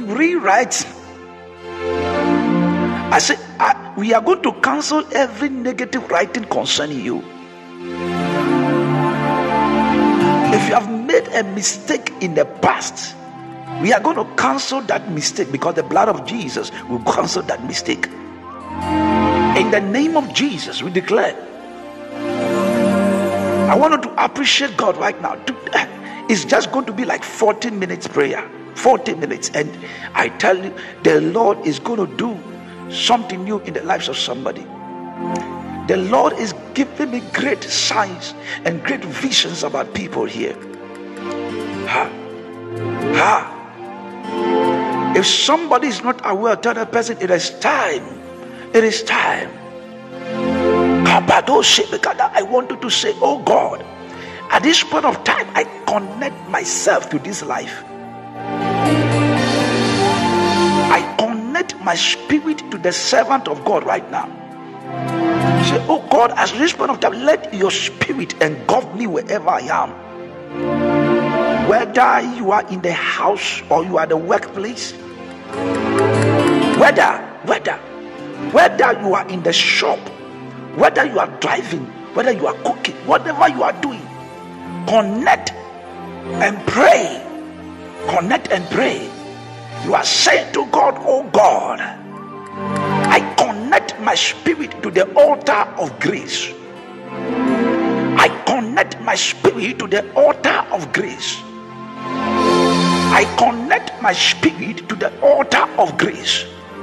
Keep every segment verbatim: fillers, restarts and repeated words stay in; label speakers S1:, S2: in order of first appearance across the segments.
S1: rewrite. I said, I, we are going to cancel every negative writing concerning you. If you have made a mistake in the past, we are going to cancel that mistake, because the blood of Jesus will cancel that mistake. In the name of Jesus, we declare. I wanted to appreciate God right now. It's just going to be like fourteen minutes prayer. forty minutes. And I tell you, the Lord is going to do something new in the lives of somebody. The Lord is giving me great signs and great visions about people here. Ha. Ha. If somebody is not aware, tell that person, it is time. It is time. I wanted to say, oh God, at this point of time, I connect myself to this life. I connect my spirit to the servant of God right now. Say, oh God, at this point of time, let your spirit engulf me wherever I am. Whether you are in the house or you are at the workplace, whether, whether, whether you are in the shop, whether you are driving, whether you are cooking, whatever you are doing, connect and pray. Connect and pray. You are saying to God, oh God, I connect my spirit to the altar of grace. I connect my spirit to the altar of grace. I connect my spirit to the altar of grace.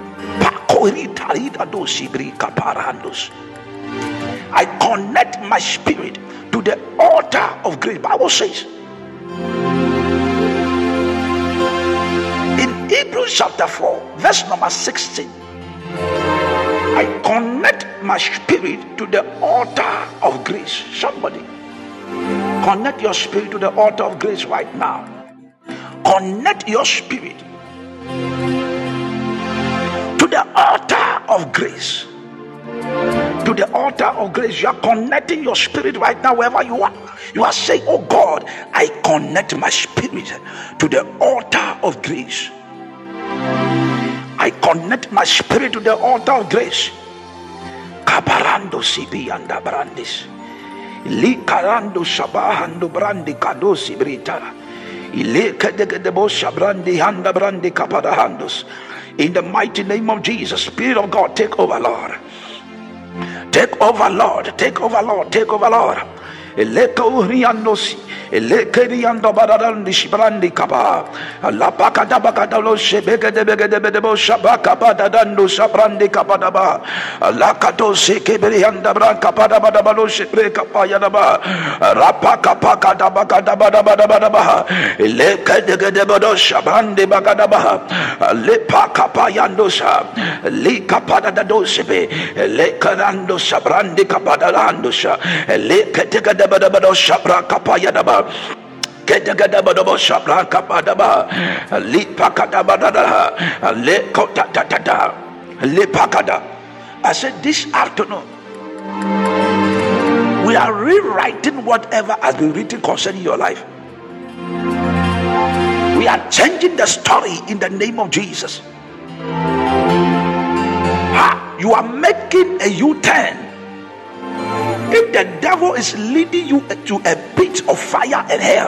S1: I connect my spirit to the altar of grace. Bible says in Hebrews chapter four, verse number sixteen, I connect my spirit to the altar of grace. Somebody connect your spirit to the altar of grace right now. Connect your spirit to the altar of grace. To the altar of grace. You are connecting your spirit right now wherever you are. You are saying, oh God, I connect my spirit to the altar of grace. I connect my spirit to the altar of grace. Kabarando sibi anda brandis. Li karando sabahando brandi kadosi brita. Ile kedegedebo shabrandi handa brandi kapadahandos. In the mighty name of Jesus, Spirit of God, take over, Lord. Take over, Lord. Take over, Lord. Take over, Lord. Eleko riandosi, eleke riando badadandi shibrandi kaba, la pakada bakada lo shebeke de bege de bedebo shabaka badadando shabrandi kabadaba, la kato sekebri anda branka pada badabalo shebre kapaya daba, rapaka pakada bakada badabadabadaba, eleke de de bodo shabrandi bagadaba, le pakapayando sa, le kapada do shebe, le karando shabrandi kabadalando sa, le ketega Badabado Shabra Kapayadaba Kedagadabodo Shabra Kapadaba Lipakadabada Lekotatata Lipakada. I said this afternoon we are rewriting whatever has been written concerning your life. We are changing the story in the name of Jesus. Ha, you are making a U-turn. If the devil is leading you to a pit of fire and hell,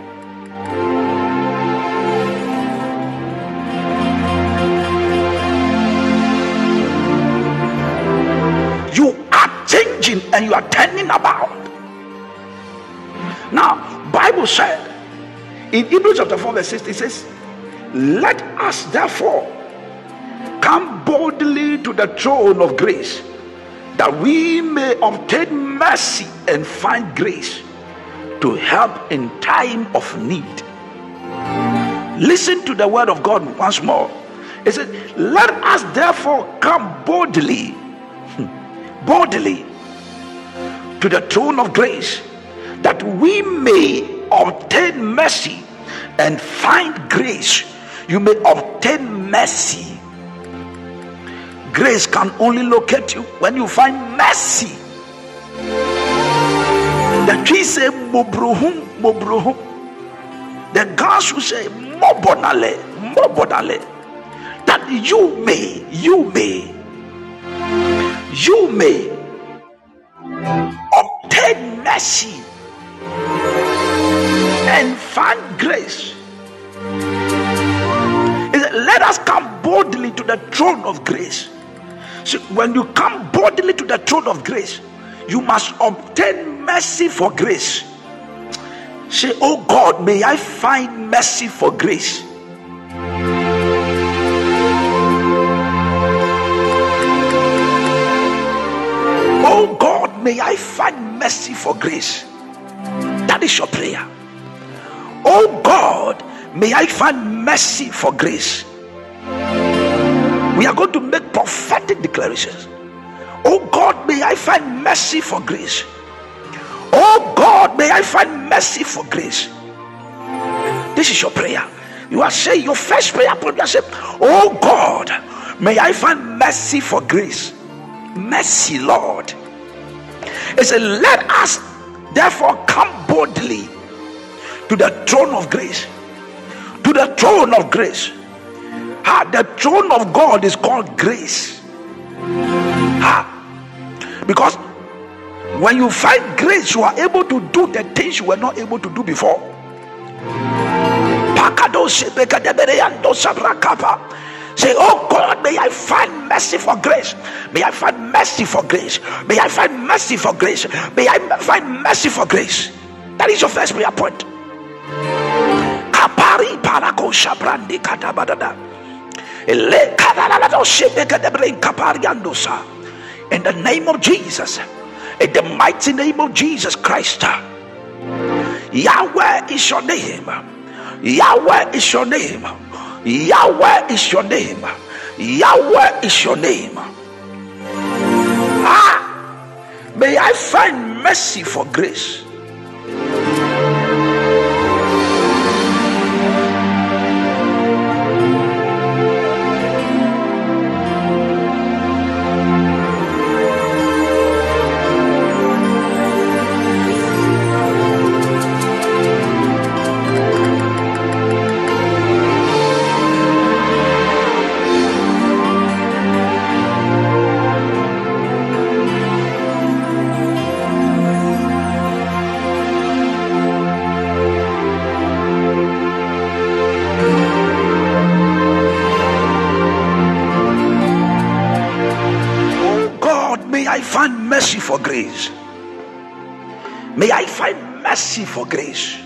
S1: you are changing and you are turning about. Now, Bible said in Hebrews chapter four verse six, it says, let us therefore come boldly to the throne of grace, that we may obtain mercy and find grace to help in time of need. Listen to the word of God once more. It said, let us therefore come boldly, boldly to the throne of grace, that we may obtain mercy and find grace. You may obtain mercy. Grace can only locate you when you find mercy. The tree say mobrohum, mobrohum. The girls who say mobonale, mobonale. that you may, you may, you may obtain mercy and find grace. He said, let us come boldly to the throne of grace. So when you come boldly to the throne of grace, you must obtain mercy for grace. Say, oh God, may I find mercy for grace. Oh God, may I find mercy for grace. That is your prayer. Oh God, may I find mercy for grace. We are going to make prophetic declarations. Oh God, may I find mercy for grace. Oh God, may I find mercy for grace. This is your prayer. You are saying your first prayer point. You are saying, oh God, may I find mercy for grace. Mercy, Lord. It said, let us therefore come boldly to the throne of grace. To the throne of grace. Ah, the throne of God is called grace. Ah, because when you find grace, you are able to do the things you were not able to do before. Say, oh God, may I find mercy for grace. May I find mercy for grace. May I find mercy for grace. May I find mercy for grace. That is your first prayer point. Kapari parako shabrandi katabadada. Ele kadalado shebeka debrain kapariandosa. In the name of Jesus, in the mighty name of Jesus Christ, Yahweh is your name. Yahweh is your name. Yahweh is your name. Yahweh is your name. Ah, may I find mercy for grace. Mercy for grace. May I find mercy for grace.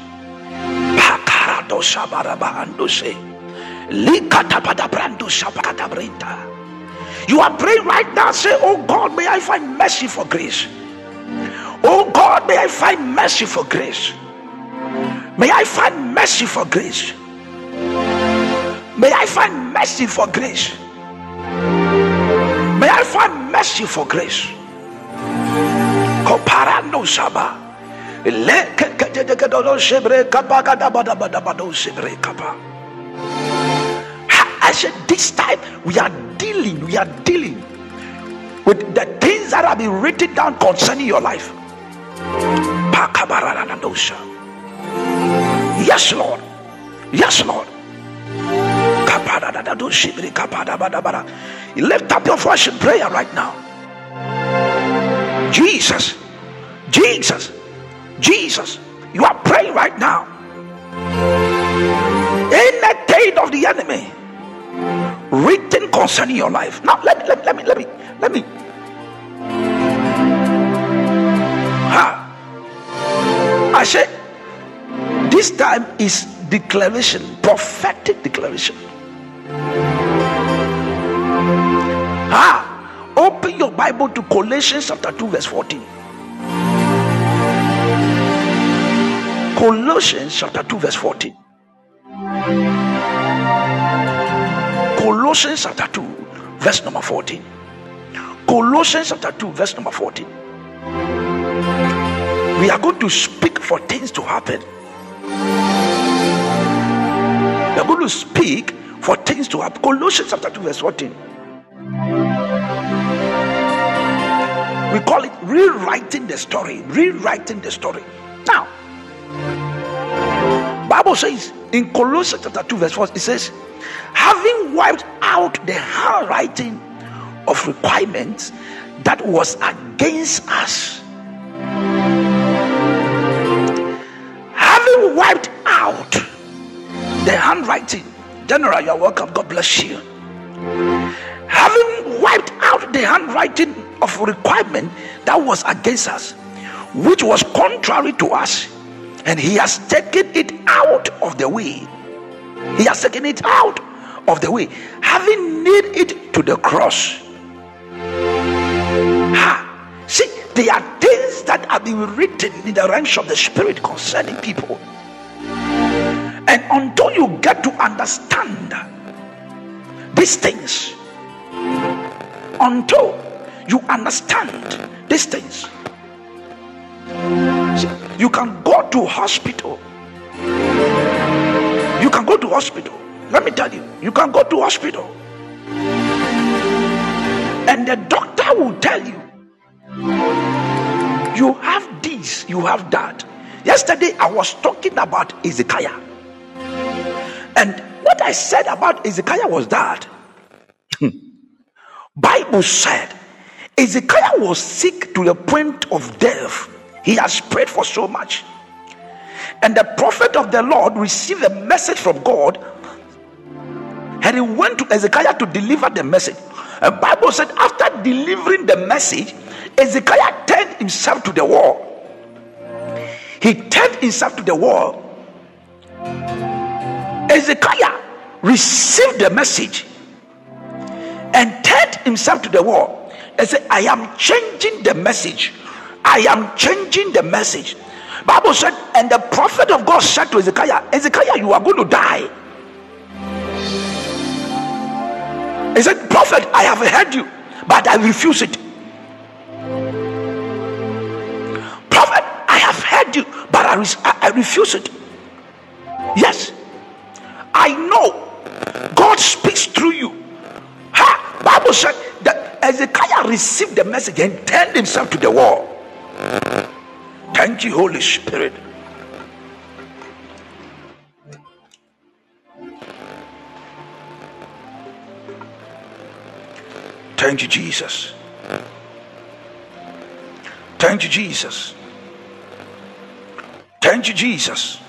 S1: You are praying right now. Say, oh God, may I find mercy for grace. Oh God, may I find mercy for grace. May I find mercy for grace. May I find mercy for grace. May I find mercy for grace. Koparando Shaba. I said, this time we are dealing, we are dealing with the things that have been written down concerning your life. Yes, Lord. Yes, Lord. Lift up your voice in prayer right now. Jesus, Jesus, Jesus, you are praying right now. Anything of the enemy written concerning your life. Now let me let me let me let me let me ha. I said this time is declaration, prophetic declaration. Ah, open your Bible to Colossians chapter two verse fourteen. Colossians chapter two verse fourteen. Colossians chapter two verse number fourteen. Colossians chapter two verse number fourteen. We are going to speak for things to happen. We are going to speak for things to happen. Colossians chapter two verse fourteen. We call it rewriting the story. Rewriting the story. Now, Bible says in Colossians chapter two verse four, it says, having wiped out the handwriting of requirements that was against us. Having wiped out the handwriting, General, you are welcome. God bless you. Having wiped out the handwriting of requirement that was against us, which was contrary to us, and he has taken it out of the way. He has taken it out of the way, having nailed it to the cross. Ha! See, there are things that have been written in the realms of the spirit concerning people, and until you get to understand these things, until you understand these things, see, you can go to hospital. You can go to hospital. Let me tell you, you can go to hospital, and the doctor will tell you, you have this, you have that. Yesterday I was talking about Ezekiah, and what I said about Ezekiah was that Bible said Ezekiah was sick to the point of death. He has prayed for so much, and the prophet of the Lord received a message from God, and he went to Ezekiah to deliver the message. The Bible said after delivering the message, Ezekiah turned himself to the wall. He turned himself to the wall. Ezekiah received the message and turned himself to the wall and said, I am changing the message. I am changing the message. Bible said, and the prophet of God said to Ezekiah, Ezekiah, you are going to die. He said, prophet, I have heard you, but I refuse it. Prophet, I have heard you, but I, re- I refuse it. Yes, I know God speaks through you. Ha! Bible said that Ezekiah received the message and turned himself to the wall. Thank you, Holy Spirit. Thank you, Jesus. Thank you, Jesus. Thank you, Jesus.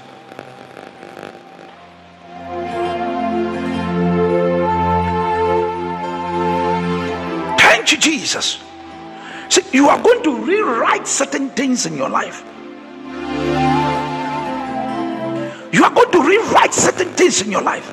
S1: Thank you, Jesus. See, you are going to rewrite certain things in your life. You are going to rewrite certain things in your life.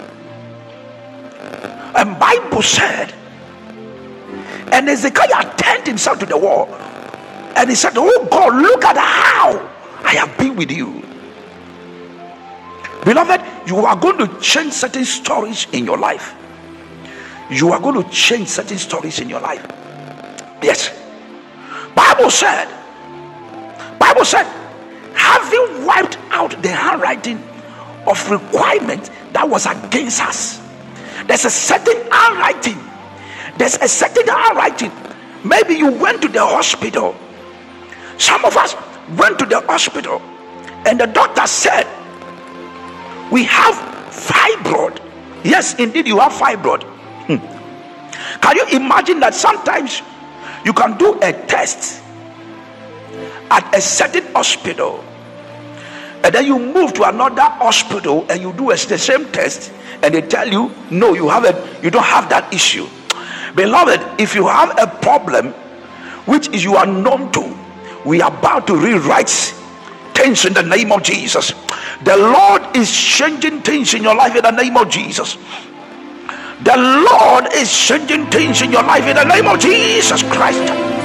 S1: And Bible said, and Ezekiah turned himself to the wall, and he said, oh God, look at how I have been with you. Beloved, you are going to change certain stories in your life. You are going to change certain stories in your life. Yes. Bible said, Bible said, having wiped out the handwriting of requirement that was against us. There's a certain handwriting. There's a certain handwriting. Maybe you went to the hospital. Some of us went to the hospital, and the doctor said, we have fibroid. Yes, indeed, you have fibroid. Hmm. Can you imagine that sometimes you can do a test at a certain hospital, and then you move to another hospital and you do a, the same test, and they tell you, no, you have a, you don't have that issue. Beloved, if you have a problem which is you are known to, we are about to rewrite things in the name of Jesus. The Lord is changing things in your life in the name of Jesus. The Lord is changing things in your life in the name of Jesus Christ.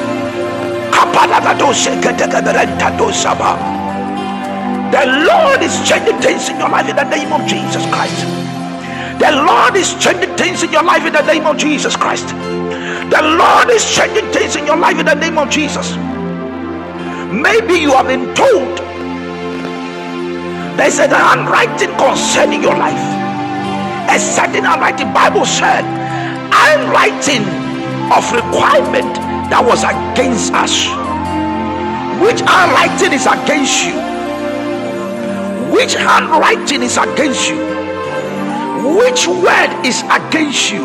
S1: The Lord is changing things in your life in the name of Jesus Christ. The Lord is changing things in your life in the name of Jesus Christ. The Lord is changing things in your life in the name of Jesus. Maybe you have been told there's a handwriting concerning your life. A certain handwriting. Bible said handwriting of requirement that was against us. Which handwriting is against you? Which handwriting is against you? Which word is against you?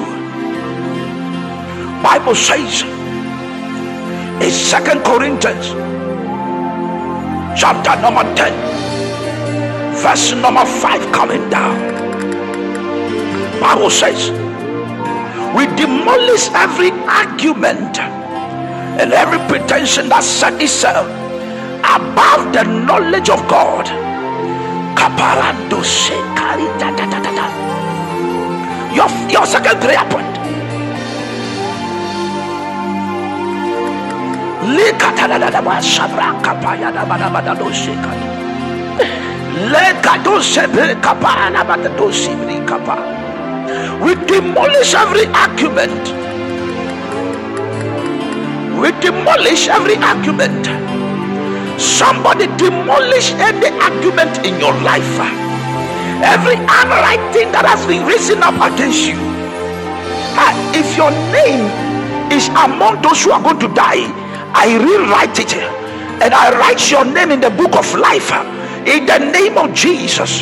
S1: Bible says in Second Corinthians chapter number ten, verse number five, coming down. Bible says we demolish every argument and every pretension that set itself above the knowledge of God. Your, your second prayer point. We demolish every argument. We demolish every argument. Somebody demolish any argument in your life. Every handwriting that has been risen up against you. If your name is among those who are going to die, I rewrite it and I write your name in the book of life in the name of Jesus.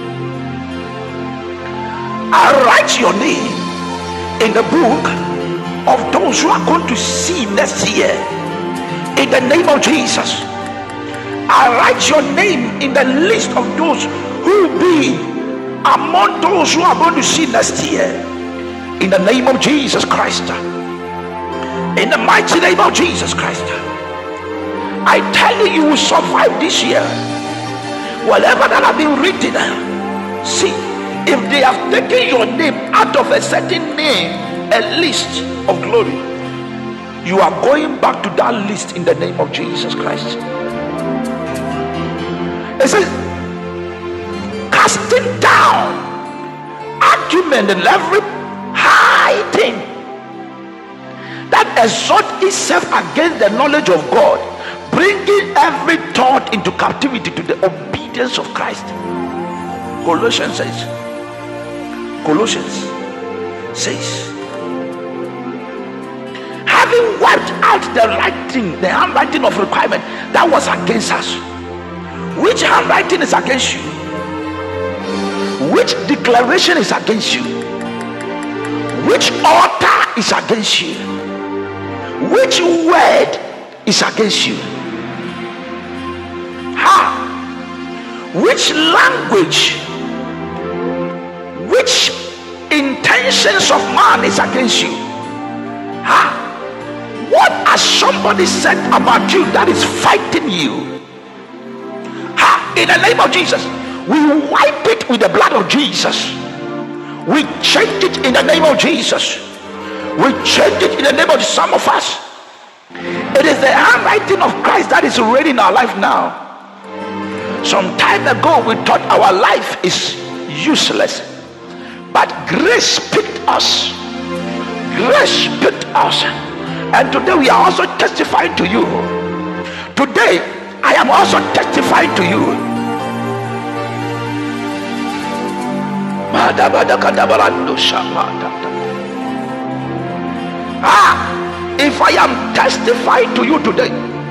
S1: I write your name in the book of those who are going to see next year in the name of Jesus. I write your name in the list of those who will be among those who are going to see next year in the name of Jesus Christ. In the mighty name of Jesus Christ, I tell you, you will survive this year. Whatever that have been written, see, if they have taken your name out of a certain name, a list of glory, you are going back to that list in the name of Jesus Christ. It says, casting down argument and every high thing that exalt itself against the knowledge of God, bringing every thought into captivity to the obedience of Christ. Colossians says, Colossians says, having wiped out the writing, the handwriting of requirement that was against us. Which handwriting is against you? Which declaration is against you? Which altar is against you? Which word is against you? Ha! Which language, which intentions of man is against you? Ha! What has somebody said about you that is fighting you? Ha! In the name of Jesus, we wipe it with the blood of Jesus. We change it in the name of Jesus. We change it in the name of some of us. It is the handwriting of Christ that is already in our life now. Some time ago we thought our life is useless, but grace picked us. Grace picked us, and today we are also testifying to you. Today I am also testifying to you. Ah, if I am testifying to you today,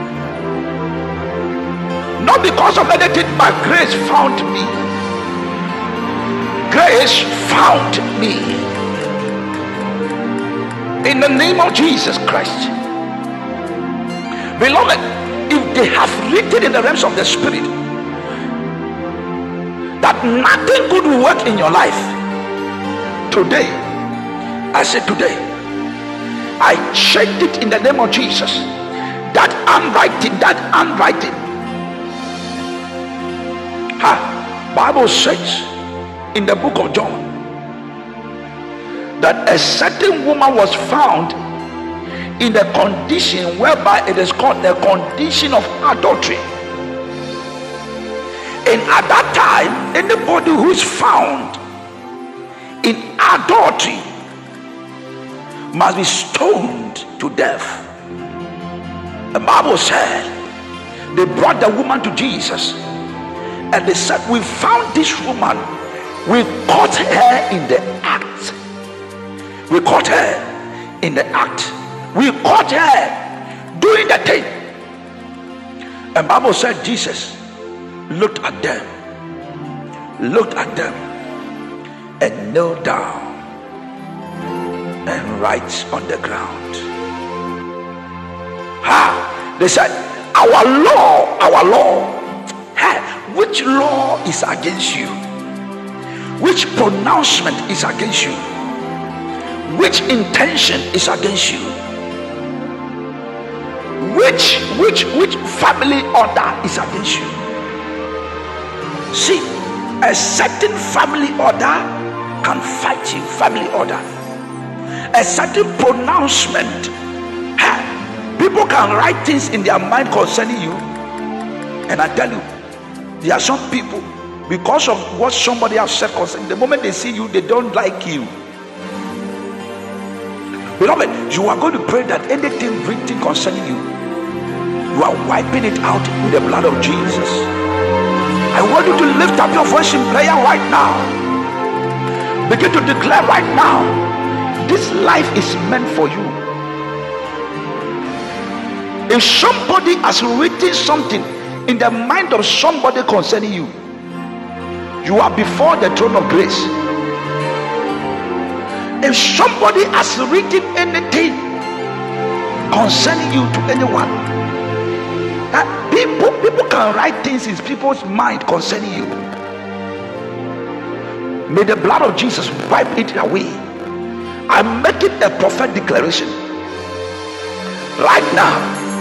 S1: not because of anything, but grace found me. Grace found me. In the name of Jesus Christ. Beloved, if they have written in the realms of the spirit that nothing good will work in your life, today, I say today, I checked it in the name of Jesus. That handwriting, that handwriting. Ha! Bible says in the book of John that a certain woman was found in the condition whereby it is called the condition of adultery. And at that time, anybody who is found in adultery must be stoned to death. The Bible said they brought the woman to Jesus and they said, we found this woman, we caught her in the act. We caught her in the act. We caught her doing the thing. And Bible said Jesus looked at them, looked at them, and kneel down and write on the ground. Ah, they said, our law, our law. Hey, which law is against you? Which pronouncement is against you? Which intention is against you? Which which which family order is against you? See, a certain family order can fight you. Family order, a certain pronouncement. Hey, people can write things in their mind concerning you, and I tell you, there are some people, because of what somebody has said concerning, the moment they see you, they don't like you. Beloved, you are going to pray that anything written concerning you, you are wiping it out with the blood of Jesus. I want you to lift up your voice in prayer right now. Begin to declare right now, this life is meant for you. If somebody has written something in the mind of somebody concerning you, you are before the throne of grace. If somebody has written anything concerning you to anyone, that people people can write things in people's mind concerning you. May the blood of Jesus wipe it away. I'm making a prophetic declaration right now,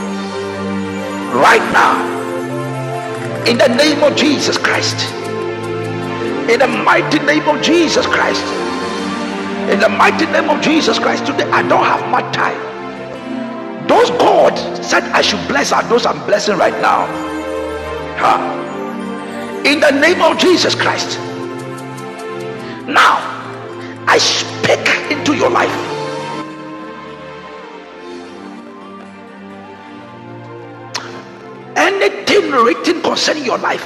S1: right now, in the name of Jesus Christ, in the mighty name of Jesus Christ. In the mighty name of Jesus Christ, today I don't have much time. Those God said I should bless are those I'm blessing right now. Huh? In the name of Jesus Christ. Now, I speak into your life. Anything written concerning your life,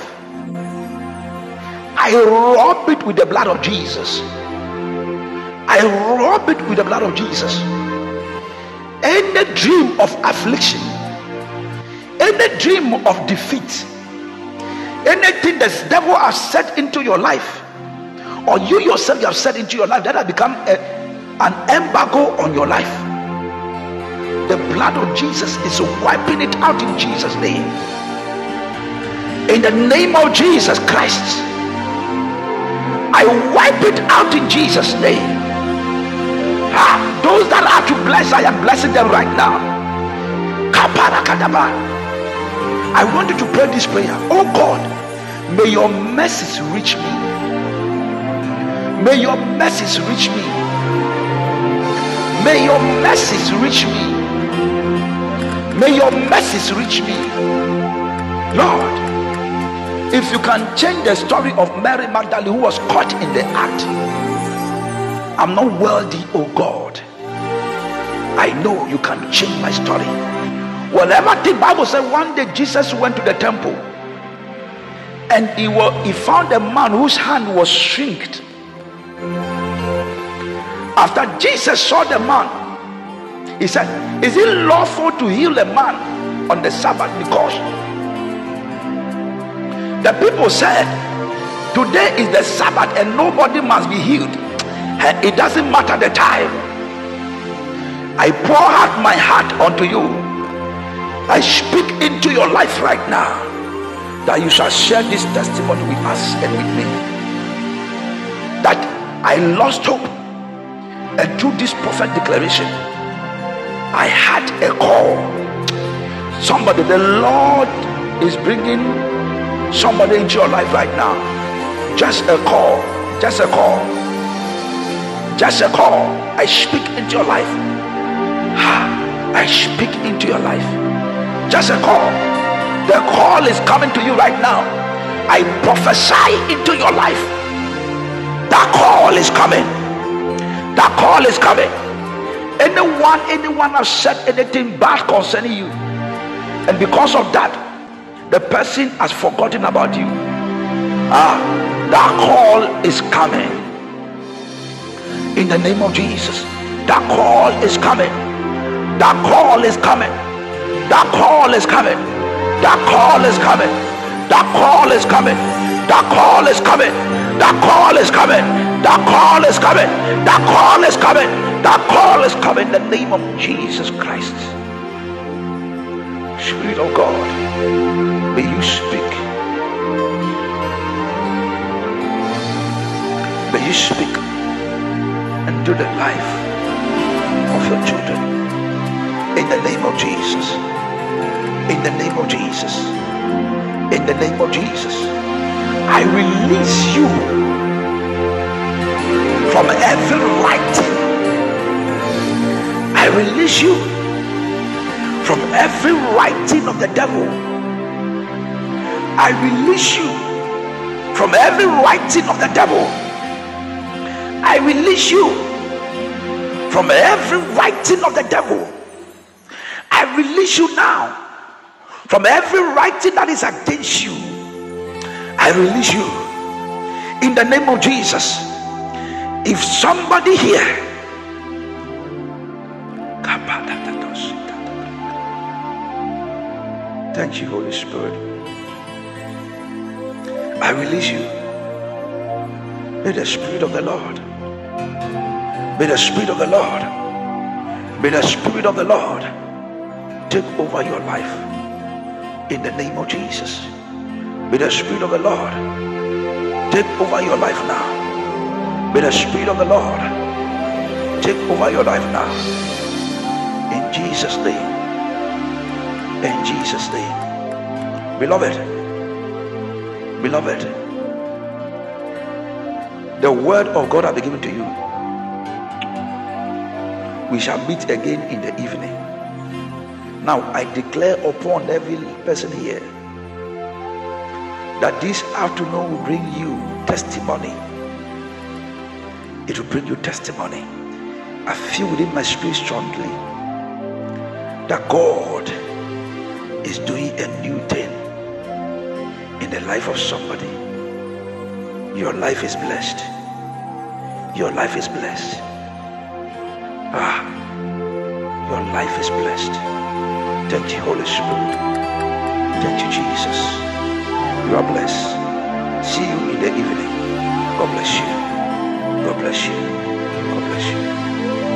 S1: I rub it with the blood of Jesus. I rub it with the blood of Jesus. Any dream of affliction, any dream of defeat, anything the devil has set into your life, or you yourself you have set into your life, that has become a, an embargo on your life, the blood of Jesus is wiping it out in Jesus' name. In the name of Jesus Christ, I wipe it out in Jesus' name. Ah, those that are to bless, I am blessing them right now. I want you to pray this prayer. Oh God, may your mercies reach me. May your mercies reach me. May your mercies reach me. May your mercies reach me. Lord, if you can change the story of Mary Magdalene, who was caught in the act, I'm not worthy, oh God. I know you can change my story. Whatever the Bible said, one day Jesus went to the temple and he, was, he found a man whose hand was shrinked. After Jesus saw the man, he said, is it lawful to heal a man on the Sabbath? Because the people said, today is the Sabbath and nobody must be healed. It doesn't matter the time. I pour out my heart unto you. I speak into your life right now, that you shall share this testimony with us and with me, that I lost hope, and through this prophet declaration I had a call. Somebody, the Lord is bringing somebody into your life right now. Just a call, just a call. Just a call. I speak into your life. I speak into your life. Just a call. The call is coming to you right now. I prophesy into your life. That call is coming. That call is coming. Anyone, anyone has said anything bad concerning you, and because of that, the person has forgotten about you. Ah, that call is coming. In the name of Jesus, that call is coming. That call is coming. That call is coming. That call is coming. That call is coming. That call is coming. That call is coming. That call is coming. That call is coming. That call is coming in the name of Jesus Christ. Spirit of God, may you speak. May you speak into the life of your children. In the name of Jesus. In the name of Jesus. In the name of Jesus. I release you from every writing. I release you from every writing of the devil. I release you from every writing of the devil. I release you from every writing of the devil. I release you now from every writing that is against you. I release you in the name of Jesus. If somebody here, thank you, Holy Spirit. I release you. May the Spirit of the Lord, may the Spirit of the Lord, may the Spirit of the Lord take over your life in the name of Jesus. May the Spirit of the Lord take over your life now. May the Spirit of the Lord take over your life now. In Jesus' name. In Jesus' name. Beloved, beloved, the word of God has been given to you. We shall meet again in the evening. Now I declare upon every person here that this afternoon will bring you testimony. It will bring you testimony. I feel within my spirit strongly that God is doing a new thing in the life of somebody. Your life is blessed. Your life is blessed. Ah, your life is blessed. Thank you, Holy Spirit. Thank you, Jesus. You are blessed. See you in the evening. God bless you. God bless you. God bless you.